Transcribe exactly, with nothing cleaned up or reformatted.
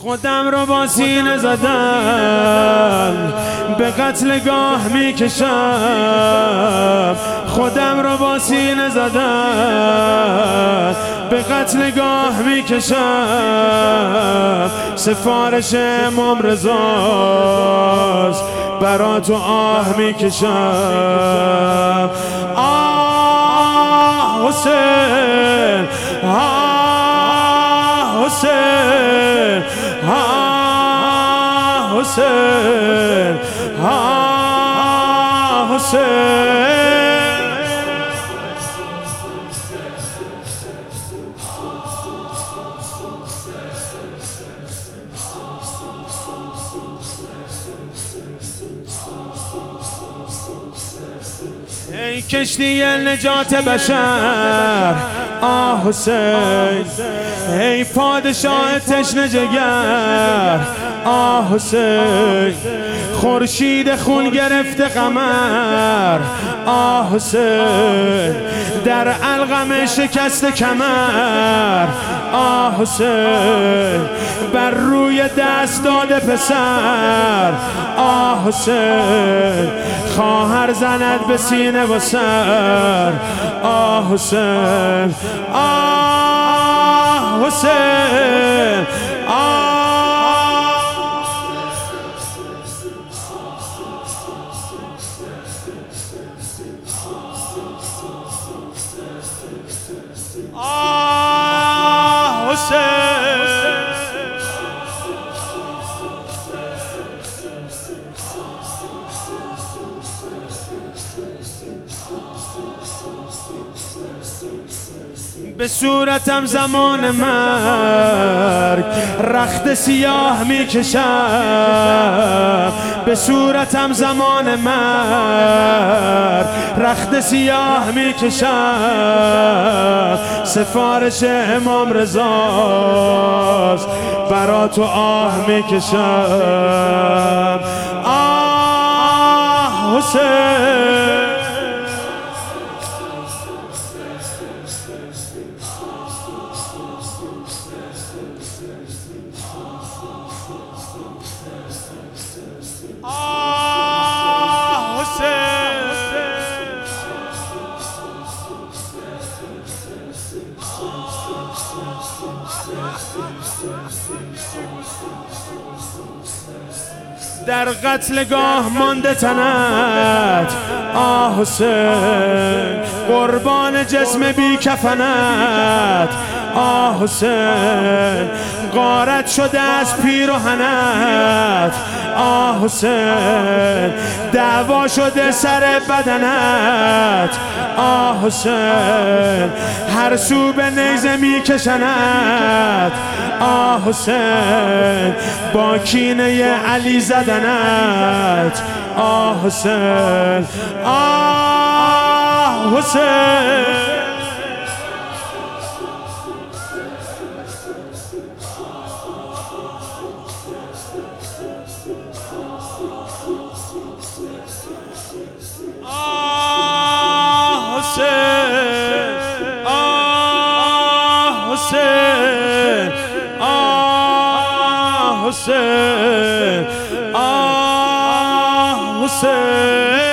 خودم رو با سینه زدم به قتلگاه میکشم، خودم رو با سینه زدم به قتلگاه میکشم. سفارش امام رضاست برا تو آه میکشم. آه حسین، آه حسین، آه حسین، آه حسین. ای کشتی نجات بشر آه حسین، ای پادشاه تشنه جگر آه حسین، خورشید خون گرفته قمر آه حسین، در علقم شکست کمر آه حسین، بر روی دست داده پسر آه حسین، خواهر زند به سینه و سر آه حسین، آه حسین، آه آه حسین. به صورتم زمان مرگ رخت سیاه میکشم، به صورتم زمان مرگ رخت سیاه میکشم. سفارش امام رضاست برا تو آه میکشم. آه حسین، آه حسین، در قتلگاه مانده تنت آه حسین، قربان جسم بی کفنت آه حسین، غارت شده از پیراهنت آه حسین، دعوا شده سر بدنت آه حسین، هر سو به نیزه میکشنت آه حسین، با کینه علی زدنت آه حسین، آه حسین. آه حسین، آه حسین، آه حسین، آه حسین.